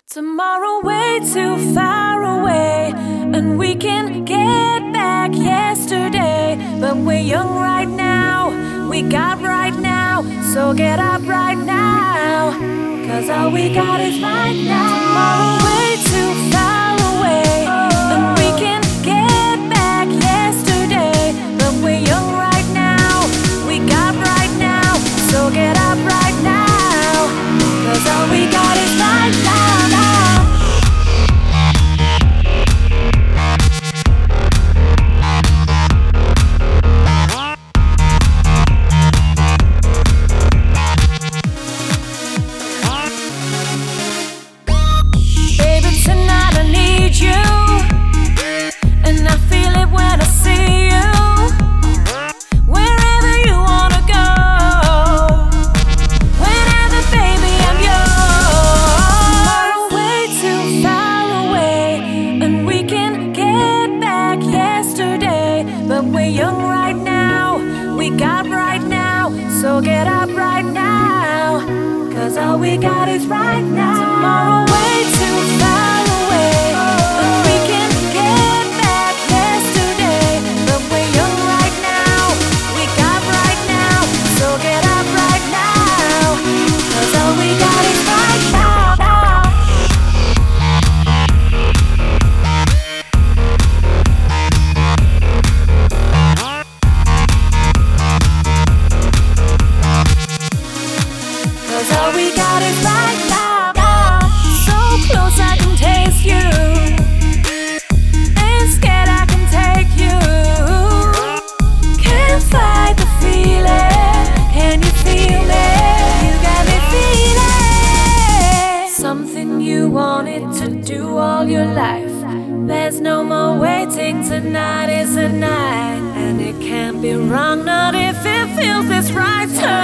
Tomorrow way too far away, and we can get back yesterday. But we're young right now, we got right now, so get up right now, 'cause all we got is right now. Tomorrow way too far away, and we can get back yesterday. But we're young right now, we got right now, so get up right now, 'cause all we got is right now. But we're young right now, we got right now, so get up right now, 'cause all we got is right now. Tomorrow way too far away, and we can get back yesterday. But we're young right now, we got right now, so get up right now, 'cause all we got is right now. 'Cause all we got is right now. So close I can taste you, ain't scared I can take you. Can't fight the feeling, can you feel it? You got me feeling something you wanted to do all your life. There's no more waiting, tonight is the night, and it can't be wrong, not if it feels this right.